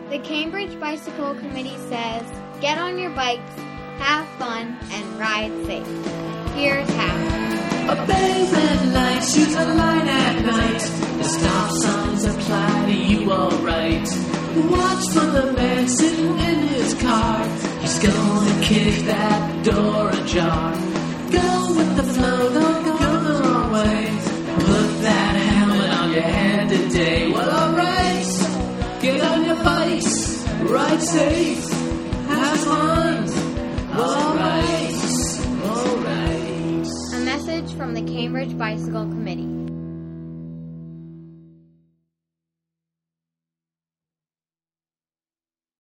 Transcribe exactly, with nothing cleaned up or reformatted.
The Cambridge Bicycle Committee says, get on your bikes, have fun, and ride safe. Here's how. Obey red lights, use a light at night. The stop signs apply to you alright. Watch for the man sitting in his car. He's gonna kick that door ajar. Go with the flow, don't go the wrong way. Put that helmet on your head today. Well, alright, get on your bikes, ride safe, have fun. Alright, alright. A message from the Cambridge Bicycle Committee.